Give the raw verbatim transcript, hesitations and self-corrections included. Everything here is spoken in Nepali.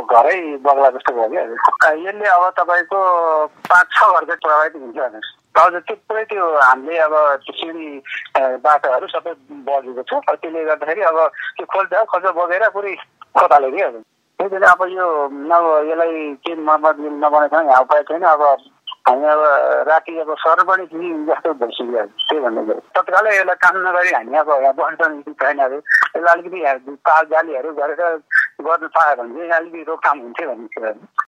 घरै बग्ला जस्तो भयो क्या। यसले अब तपाईँको पाँच छ घर चाहिँ प्रभावित हुन्छ हेर्नुहोस्। हजुर थुप्रै त्यो हामीले अब सिँढी बाटोहरू सबै बगेको छ। त्यसले गर्दाखेरि अब त्यो खोल्छ खोल्छ बगेर पुरै खोताले क्या। त्यसैले अब यो अब यसलाई के मर्मत नबनाइकन यहाँ उपाय छैन। अब हामी अब राति अब सर पनि जस्तो भइसक्यो। त्यही भन्नु तत्कालै यसलाई काम नगरी हामी अब यहाँ बस्न छैन। अब यसलाई अलिकति तार जालीहरू गरेर गर्नु पायो भने चाहिँ अलिकति रोकथाम हुन्थ्यो भन्ने कुरा।